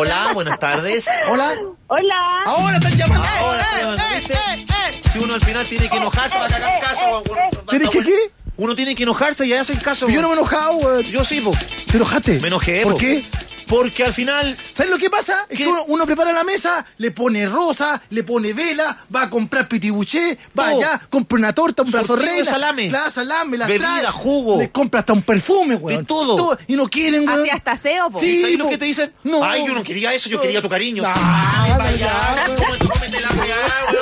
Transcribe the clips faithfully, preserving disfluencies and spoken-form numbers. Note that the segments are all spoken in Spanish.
Hola, buenas tardes. Hola. Hola. Ahora están llamando. Ahora están llamando, ¿viste? Si uno al final tiene que enojarse para sacar caso. ¿Tienes que qué? Uno tiene que enojarse y ya hacen caso. Yo no me he enojado, weón. Yo sí, po. ¿Te enojaste? Me enojé, ¿Por po. qué? Porque al final... ¿Sabes lo que pasa? Es ¿Qué? que uno, uno prepara la mesa, le pone rosa, le pone vela, va a comprar pitibuché, va Todo. allá, compra una torta, un brazo Sorteo de reina. salame. Claro, salame, las Bebida, trae. jugo. Les compra hasta un perfume, weón. De todo. Y no quieren, weón. Así hasta aseo, po. Sí, ¿Sabes lo po. que te dicen? No. Ay, yo no quería eso, yo quería tu cariño. Ah, Ay, vaya, vaya, weón. cómete, cómete la weá,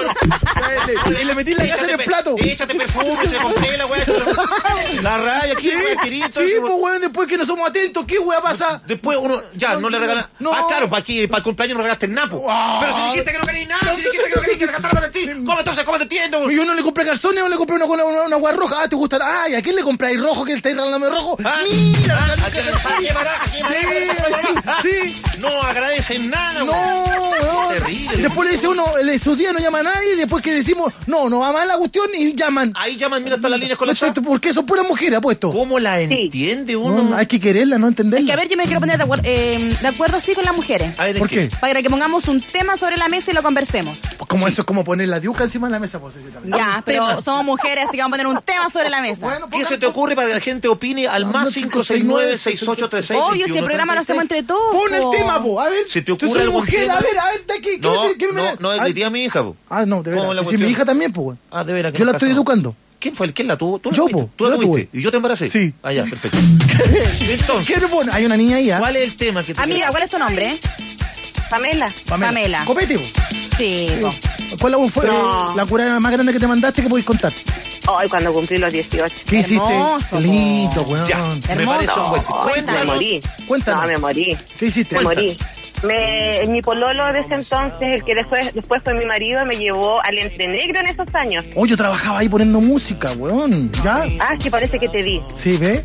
weón. Y le metí la casa en el Échate plato. pe- Échate perfume, se compré la weá. La raya, Sí, ¿qué weá quería? sí, pues, weón, después que no somos atentos, ¿qué weá pasa? Después uno, ya, no, le regalan. No. Ah, claro, para, aquí, para el cumpleaños no regalaste el napo. Ah. Pero si dijiste que no querías nada, si dijiste que no querías que regastara para ti, ¿cómo entonces? ¿Cómo te entiendo? Y yo no le compré calzones, no le compré una, una, una, una hueá roja. Ah, ¿te gusta? Ay, ¿a quién le compráis rojo que él está regalándome rojo? Ah, Mira, ah, la- ¿a quién le sabe qué baraja, qué baraja? Sí, sí. No agradecen nada, No, weón. weón. Terrible. Y después le dice uno, en su día no llama a nadie, y después que decimos, no, no va mal la cuestión y llaman. Ahí llaman, mira, están las líneas con la No, ¿por qué son puras mujeres, apuesto? ¿Cómo la entiende uno? No, hay que quererla, no entenderla. Es que a ver, yo me quiero poner de acuerdo, eh, de acuerdo sí con las mujeres. A ver, ¿en ¿Por qué? Para que pongamos un tema sobre la mesa y lo conversemos. Como eso es como poner la diuca encima de la mesa, pues. Yo también. Ya, pero tema. somos mujeres, así que vamos a poner un tema sobre la mesa. Bueno, ¿Qué pongan- se te ocurre para que la gente opine al más cinco seis nueve, seis ocho tres seis? Obvio, si el programa lo hacemos entre todos. Pon el po. tema, po. A ver. ¿Se te Yo ocurre soy algún mujer, tema? a ver, a ver, ¿de qué? ¿Qué No, me- qué me- no, no, a es ver. de ti a mi hija, po. Ah, no, de ¿Cómo verdad. la Y si mi cuestión? hija también, pues, weón. Ah, de veras. que Yo la no estoy casado. educando. ¿Quién fue el que la tuvo? ¿Tú la Yo, tuviste? po, ¿Tú la yo la tuviste? tuve. ¿Y yo te embaracé? Sí. Ah, ya, perfecto. ¿Qué Entonces, le pone? Hay una niña ahí, ¿ah? ¿cuál es el tema que te Amiga, ¿cuál es tu nombre? Pamela. Pamela. Copete, po. Sí, po. ¿Cuál la- fue No. eh, la cura más grande que te mandaste que podéis contar? Hoy cuando cumplí los dieciocho. ¿Qué Hermoso, hiciste? po. Lindo, weón. Ya, me Hermoso. parece un buen... Oh, me Cuéntanos. morí. Cuéntanos. No, me morí. ¿Qué hiciste? Me morí. Me, mi pololo de ese entonces, el que después, después fue mi marido, me llevó al Entrenegro en esos años. Oh, yo trabajaba ahí poniendo música, weón. ¿Ya? Ah, sí, parece que te vi. Sí, ¿ves?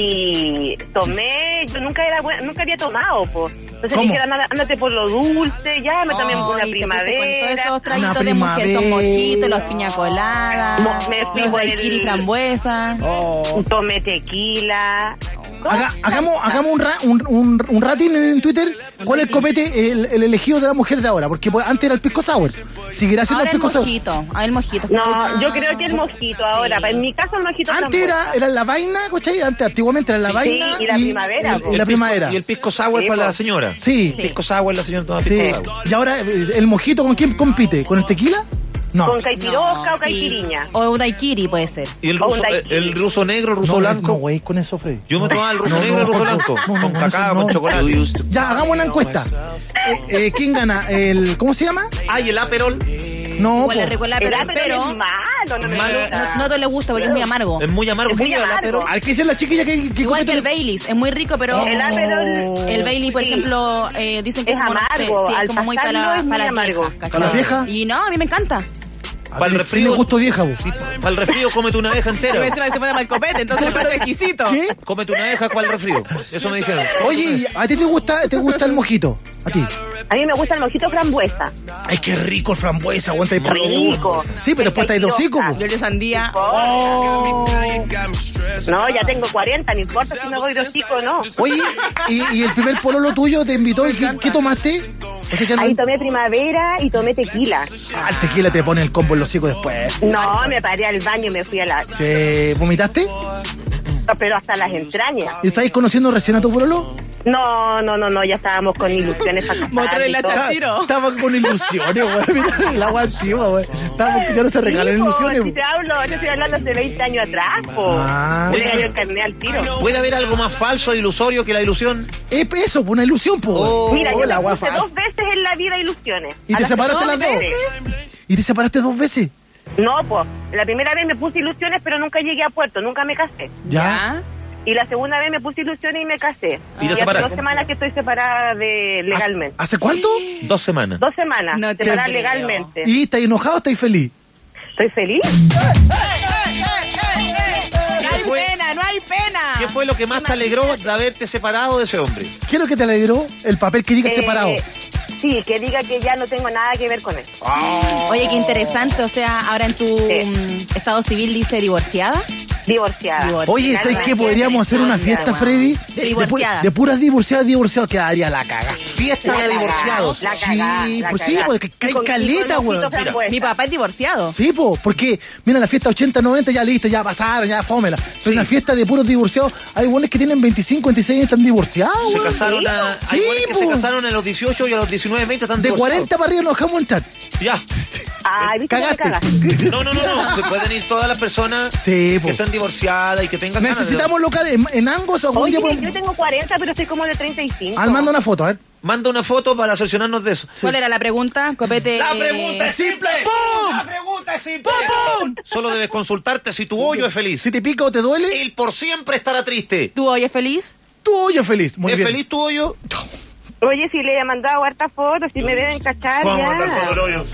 Y tomé, yo nunca era buena, nunca había tomado, pues. Entonces ¿Cómo? dijeron, "Anda- ándate por lo dulce, ya, me tomé Ay, una te fuiste con todos primavera. esos traguitos Una de mujer, son primavera. mojitos, los piña coladas, Mo- me fui los por daiquiri el- frambuesa. Oh. Tomé tequila. Haga- hagamos hagamos un, ra- un, un, un ratín en Twitter. ¿Cuál es el copete, el, el elegido de la mujer de ahora? Porque pues, antes era el pisco sour. Seguirá siendo Ahora el el pisco sour. mojito, ahora el mojito. No, yo creo que el mosquito ahora. En mi caso, el mosquito Antes era, frambuesa. era la vaina, ¿cachai? Antes, antiguamente era la Sí, vaina. y la primavera, y- po. Y, la El pisco- primavera. Y el pisco sour Sí, para po. la señora. Sí, Pisco sour, la señora toma sí. pisco sour. Y ahora, eh, ¿el mojito con quién compite? ¿Con el tequila? No. Con caipirosca No, o caipiriña. sí. O un daiquiri puede ser. ¿Y el O un ruso, el, daiquiri. el ruso negro, el ruso no, blanco? No, güey, con eso, Freddy. Yo me tomaba el ruso No, negro y no, el ruso no, blanco. no, no, con con cacao, eso con no. chocolate. Ya, hagamos una encuesta. Eh, eh, ¿Quién gana? El, ¿Cómo se llama? Ay, el aperol. No, Igual le po. rico el El pero, ápero pero es malo, no me malo. no, gusta. no a todos les gusta porque es muy amargo. Es muy amargo. Es muy ¿Qué lleva el amargo. aperol? Al que dicen las chiquillas que, que Igual que compiten- el Baileys, es muy rico, pero El Aperol el Bailey, por sí. ejemplo, eh, dicen que Es es, como, no sé, amargo, sí, al es como muy para, pasarlo es muy para las amargo. viejas, ¿cachai? ¿Para las viejas? Y no, a mí me encanta. Para el Tiene resfrío. gusto vieja, vos. Para el resfrío, cómete una abeja entera. se pone mal copete, entonces es exquisito. ¿Qué? Cómete una abeja para el resfrío. Eso me dijeron. Oye, ¿a ti te gusta, te gusta el mojito? ¿A ti? A mí me gusta el mojito frambuesa. Ay, qué rico el frambuesa, aguanta ahí para Rico. Sí, pero después estáis dos hocico, po. Yo de sandía. Oh. No, ya tengo cuarenta, no importa si me voy de hocico o no. Oye, ¿y, y el primer pololo tuyo te invitó y qué, qué tomaste? O sea, ya no- Ahí tomé primavera y tomé tequila. Ah, el tequila te pone el combo en los hocicos después. No, me paré al baño y me fui a la... ¿Se vomitaste? Pero hasta las entrañas. ¿Y estáis conociendo recién a tu pololo? No, no, no, no, ya estábamos con ilusiones para Mostrarle la casarnos y todo. chapa. Tiro. Estaba con ilusiones, güey. Mira, el agua encima, güey. Estábamos- Ya no se regalan Sí, po, ilusiones, Si güey. te hablo, yo estoy hablando hace veinte años atrás, po. Ah. Le cayó el carnet al tiro. ¿Puede haber algo más falso e ilusorio que la ilusión? Es eso, pues, una ilusión, pues. Oh, Mira, yo la me agua puse falsa. dos veces en la vida ilusiones. ¿Y A te las separaste las dos? veces. ¿Y te separaste dos veces? No, pues, la primera vez me puse ilusiones, pero nunca llegué a puerto, nunca me casé. ¿Ya? Y la segunda vez me puse ilusiones y me casé. ¿Y te hace separaste? dos semanas que estoy separada de legalmente. ¿Hace cuánto? Dos semanas. Dos semanas, No te separada creo. legalmente. ¿Y estáis enojado o estáis feliz? ¿Estoy feliz? No hay fue? pena, no hay pena. ¿Qué fue lo que más te alegró de haberte separado de ese hombre? ¿Qué es lo que te alegró? El papel que diga Eh, separado. Sí, que diga que ya no tengo nada que ver con él. Oye, qué interesante, o sea, ahora en tu Sí. mm, estado civil dice divorciada. Divorciada. Divor- Oye, ¿sabes qué? Podríamos hacer una fiesta, weón. Freddy. De divorciadas. De, pu- de puras divorciadas, divorciados, quedaría la caga. Fiesta de divorciados. La cagá, Sí, la pues sí, cagá. porque hay Y con- y con caleta, ojitos weón. frambuesa. Mi papá es divorciado. Sí, po, porque, mira, la fiesta ochenta, noventa ya listo, ya pasaron, ya fómela. Pero en la fiesta de puros divorciados, hay buenos que tienen veinticinco, veintiséis y están divorciados, Se weón. casaron a, hay Sí, güeyes que po. se casaron a los dieciocho y a los diecinueve, veinte están De divorciados. cuarenta para arriba nos dejamos entrar. Ya. Ay, ¿viste cómo me Cagaste. cagaste? No, no, no, no. Se pueden ir todas las personas Sí, po. que están divorciadas y que tengan ganas de- Necesitamos local en, en Angos o algún Oye, día yo podemos- tengo cuarenta, pero estoy como de treinta y cinco. Al mando una foto, a ver. Manda una foto para cerciorarnos de eso. ¿Cuál era la pregunta? Copete. La eh, pregunta es simple. ¡Pum! La pregunta es simple. Solo debes consultarte si tu hoyo es feliz. Si te pica o te duele, Él por siempre estará triste. ¿Tu hoy es feliz? tu hoyo es feliz. Muy ¿Es bien. feliz tu hoyo? Oye, si le he mandado hartas fotos, si me deben cachar Vamos a mandar ya. foto del hoyo.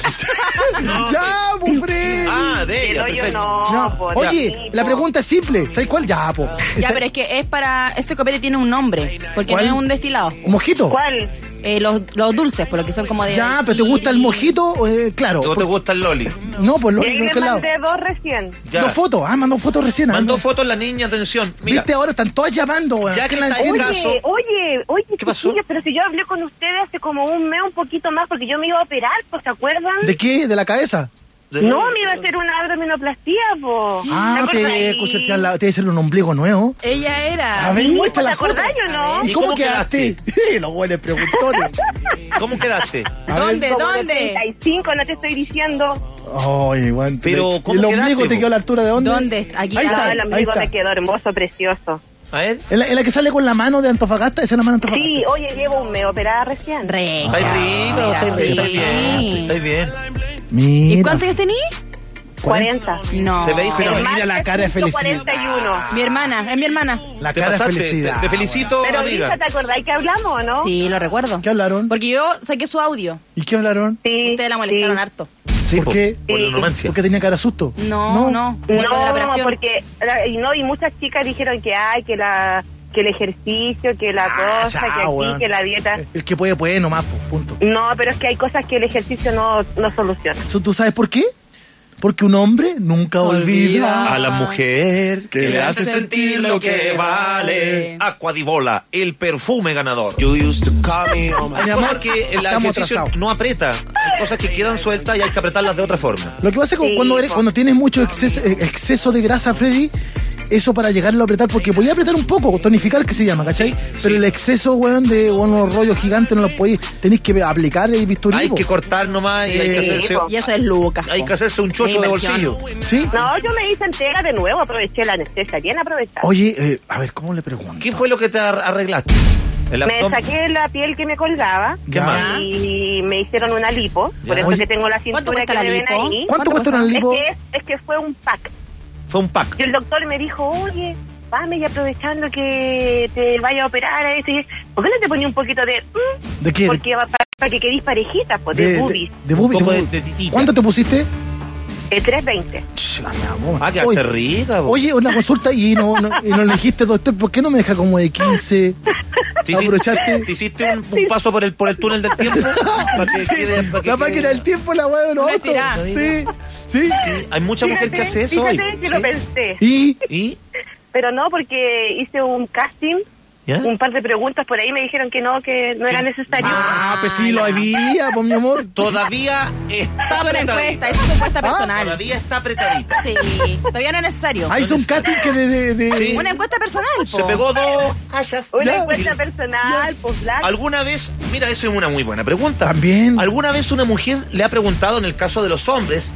Ya, pues, Freddy. Ah, de El ella. hoyo perfecto. no, Ya. po, Oye, Dios la mío. pregunta es simple. ¿Sabes cuál? Ya, po. Ya, Esa- pero es que es para... Este copete tiene un nombre, porque ¿Cuál? no es un destilado. ¿Un mojito? ¿Cuál? Eh, los, los dulces, por lo que son como de... Ya, pero ¿te gusta el mojito? Eh, claro. ¿O te Por- gusta el loli? No, pues lo Y ahí lo le que lado. mandé dos recién. Ya. Dos fotos. Ah, mandó fotos recién. ah, Mandó no. fotos la niña, atención. Mira, Viste, ahora están todas llamando, weón. Ya ¿Quién que la está en entiende? caso- Oye, oye, oye, ¿Qué pasó? chiquillos, pero si yo hablé con ustedes hace como un mes, un poquito más, porque yo me iba a operar, pues, ¿se acuerdan? ¿De qué? ¿De la cabeza? de- No, me iba a hacer una abdominoplastía, po. Ah, ¿Te te acordás? escuché te te hacer un ombligo nuevo. Ella era... A ver, Sí, muestra ¿te la foto. acordás o no? ¿Y ¿Y cómo, cómo quedaste? Los buenos preguntones. ¿Cómo quedaste? A ver. ¿Dónde? Como de ¿Dónde? treinta y cinco, no te estoy diciendo. Ay, weón. Pero, ¿cómo ¿El ombligo quedaste, te po? quedó a la altura de dónde? ¿Dónde? Aquí Ahí está. está, No, el ahí ombligo está. me quedó hermoso, precioso. A ver. ¿En la, en la que sale con la mano de Antofagasta? ¿Esa es la mano de Antofagasta? Sí, oye, llevo un mes operada recién. Re. ¿Estáis rico? ¿Estáis Sí. estáis bien? ¿Estáis bien? Mira. ¿Y cuántos años tení? cuarenta. No. ¿Te veis? Pero El mira la martes cara de cumplo felicidad. cuarenta y uno. Mi hermana, es mi hermana. La Te cara de pasaste. felicidad. Te, te felicito, Pero, amiga. Lisa, ¿te acordáis que hablamos o no? Sí, lo recuerdo. ¿Qué hablaron? Porque yo saqué su audio. ¿Y qué hablaron? Sí. Ustedes la molestaron sí. harto. Sí, ¿Por po, qué? Por la Sí. romancia. Porque tenía cara de susto. No, no. Vuelvo de la No, operación. porque la- y no y muchas chicas dijeron que hay que la que el ejercicio, que la Ah, cosa, ya, que aquí, weón. que la dieta. El que puede, puede nomás, pues, punto. No, pero es que hay cosas que el ejercicio no, no soluciona. Eso, ¿tú sabes por qué? Porque un hombre nunca olvida. Olvida. A la mujer que le hace sentir lo que vale. Aquadivola, el perfume ganador. You used to call me on my Hay Mi amor, cosas que el estamos ejercicio atrasados. no aprieta. Hay cosas que quedan sueltas y hay que apretarlas de otra forma. Lo que pasa es que Sí, cuando, eres, po. cuando tienes mucho exceso, eh, exceso de grasa, Freddy, eso para llegarlo a apretar, porque podía apretar un poco, tonificar que se llama, ¿cachai? Pero el exceso, weón, de unos rollos gigantes no los podéis, tenéis que aplicar el bisturí. Hay po. que cortar nomás y hay que Eh, hacerse, po. Y eso es Lucas. hay po. que hacerse un chocho de Inversión. bolsillo. ¿Sí? No, yo me hice entera de nuevo, aproveché la anestesia, bien aprovechada. Oye, eh, a ver, ¿cómo le pregunto? ¿Qué fue lo que te ar- arreglaste? ¿El Me abdomen? saqué la piel que me colgaba ¿Qué Ya. más? y me hicieron una lipo, por Ya. eso Oye. que tengo la ¿Cuánto cintura cuesta que la me ven lipo? ahí. ¿Cuánto cuesta una Es lipo? que, es, es que fue un pack. Fue un pack. Y el doctor me dijo, oye, Pame, y aprovechando que te vaya a operar a esto, y ¿por qué no te ponía un poquito de... mm? ¿De qué? Porque va para, para que quedéis parejita, pues, de, de, boobies. de, de boobies, Un poco de de- boobies. de titita. ¿Cuánto te pusiste? De trescientos veinte. Ch, la mi amor. Ah, quedaste Oye, rica. po. Oye, una consulta y no, no, y no le dijiste, doctor, ¿por qué no me deja como de quince? ¿Te hiciste, aprovechaste. te hiciste un, un paso por el, por el túnel del tiempo? Para que Sí, quede- para que la quede- máquina del tiempo, la weá de los Una autos. estirada. Sí, sí. Hay mucha mujer que hace eso hoy. Fíjate que lo ¿sí? pensé. Y ¿Y? Pero no, porque hice un casting, ¿Ya? un par de preguntas por ahí, me dijeron que no, que no era necesario. ah, pues sí, lo había, pues mi amor. Todavía está Es una encuesta, apretadita. es una encuesta Ah, personal. Todavía está apretadita. Sí, todavía no es necesario. Ah, hizo un casting que de, de, de- Sí. Una encuesta personal, po. Se pegó dos hayas. Una Ya. encuesta personal, pues black. ¿Alguna vez, mira, eso es una muy buena pregunta. También. ¿Alguna vez una mujer le ha preguntado, en el caso de los hombres,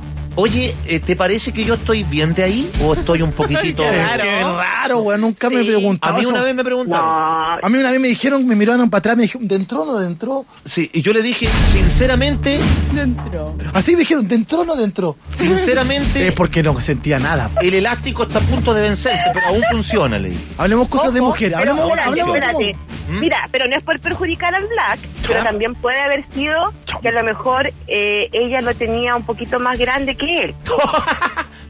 oye, eh, ¿te parece que yo estoy bien de ahí o estoy un poquitito... Qué Qué raro. raro, weón, nunca me Sí. preguntaron. A mí una vez me preguntaron. No, A mí una vez me dijeron, me miraron para atrás, me dijeron, ¿de entró o no de entró? Sí, y yo le dije, sinceramente, Así me dijeron, ¿de entró o no de entró? sinceramente, Es porque no sentía nada. el elástico está a punto de vencerse, pero aún funciona, le dije. Hablemos cosas de ojo, mujeres, pero hablemos, espérate, hablemos espérate. ¿Mm? Mira, pero no es por perjudicar al Black, pero también puede haber sido que a lo mejor eh, ella lo tenía un poquito más grande que él.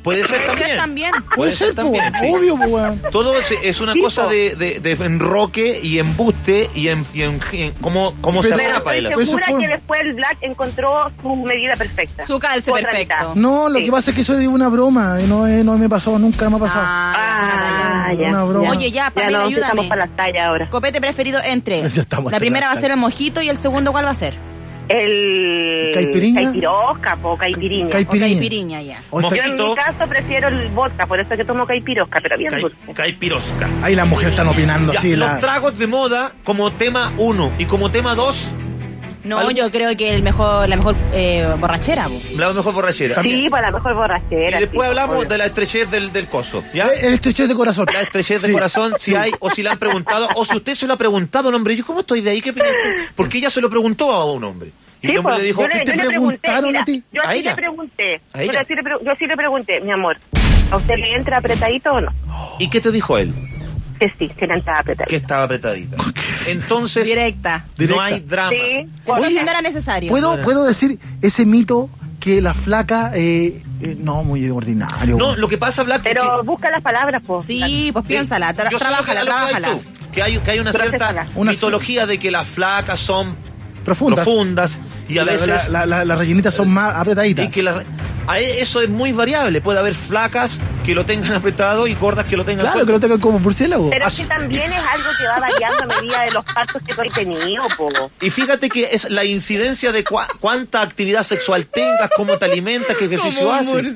Puede ser Puede también. ser también. Puede ser, po, también, sí. obvio, po, weón. Todo es, es una Sí, cosa po. de, de, de enroque y embuste y en, y en, en cómo, cómo se Pero- Pero atrapa estoy él. Pues eso segura fue- que después el Black encontró su medida perfecta. Su calce Su otra perfecto. mitad. No, lo Sí. que pasa es que eso es una broma. Y no, es- no me pasó, nunca me ha pasado. Ah, Ah, ya. Una broma. Oye, ya, Pamela, no, ayúdame. estamos para las tallas ahora. Copete preferido entre. Ya estamos La hasta primera la va a ser el mojito y el segundo, ¿cuál va a ser? El... ¿Caipiriña? Caipirosca, po, caipiriña. Caip- O Caipiriña. caipiriña, ya. O esta- Yo en mi caso prefiero el vodka, por eso es que tomo caipirosca, pero bien Cai- dulce. Caipirosca. Ahí las mujeres están opinando Ya, así. los La... tragos de moda como tema uno y como tema dos, No, ¿Algo? yo creo que el mejor, la mejor eh, borrachera, po. la mejor borrachera. Sí, para la mejor borrachera. Y después sí, hablamos obvio. de la estrechez del, del coso, ¿ya? El estrechez de corazón. La estrechez de Sí. corazón, si hay o si le han preguntado, o si usted se lo ha preguntado a un hombre. ¿Yo cómo estoy de ahí? ¿Qué opinas tú? Porque ella se lo preguntó a un hombre. Y Sí, el hombre pues, le dijo, yo ¿qué le, te yo le preguntaron pregunté, a mira, ti? yo ¿A así ella? le pregunté, ¿A yo ella? así le, pre- yo así le pregunté, mi amor, ¿a usted le entra apretadito o no? ¿Y qué te dijo él? Que sí, que le entra apretadito. Que estaba apretadita. Entonces, Directa. no Directa. hay drama. Sí, Entonces no era necesario. ¿Puedo, ¿Puedo decir ese mito que la flaca... Eh, eh, no, muy ordinario. No, lo que pasa, Black, es pero que- busca las palabras, po. Sí, pues Eh, piénsala, tra- yo sé lo que- trabájala, lo que hay trabájala. tú, Que hay, que hay una Procésala. cierta Una- mitología de que las flacas son Profundas. profundas y a La- veces... la- la- la- las rellenitas son más apretaditas. y que la- a e- eso es muy variable. Puede haber flacas que lo tengan apretado y gordas que lo tengan Claro, suelto. que lo tengan como murciélago. Pero es Así- que también es algo que va variando a medida de los partos que tú has tenido, po. Y fíjate que es la incidencia de cua- cuánta actividad sexual tengas, cómo te alimentas, qué ejercicio haces.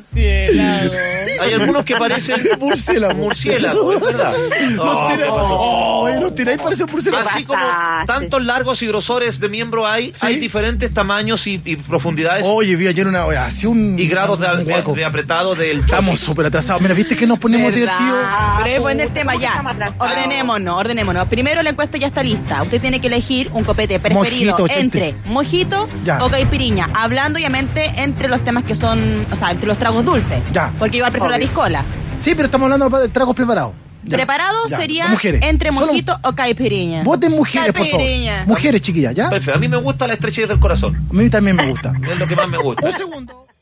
Hay algunos que parecen Murciélago. murciélagos, es verdad. Oh, ¿qué pasó? Oh, los tiráis parece un murciélago. Así como Pasaste. tantos largos y grosores de miembro hay, Sí. hay diferentes tamaños y, y profundidades Oye, vi ayer una... Así un... y grados de, un de- hueco. de apretado del Estamos chochis. súper atrasados. Mira, ¿viste que nos ponemos ¿Verdad? divertidos? Pero es buen el tema ¿Cómo que ya. estamos atrasados? Ordenémonos, ordenémonos. Primero la encuesta ya está lista. Usted tiene que elegir un copete preferido Mojito, ochenta. entre mojito Ya. o caipiriña. Hablando obviamente entre los temas que son, o sea, entre los tragos dulces. Ya. Porque yo prefiero la Obvio. piscola. Sí, pero estamos hablando de tragos preparados. Ya. Preparado Ya. sería Mujeres. entre Solo- mojito o caipiriña. Voten mujeres, por favor. Caipiriña. Mujeres, chiquillas, ¿ya? Perfecto. A mí me gusta la estrechez del corazón. A mí también me gusta. Es lo que más me gusta. Un segundo.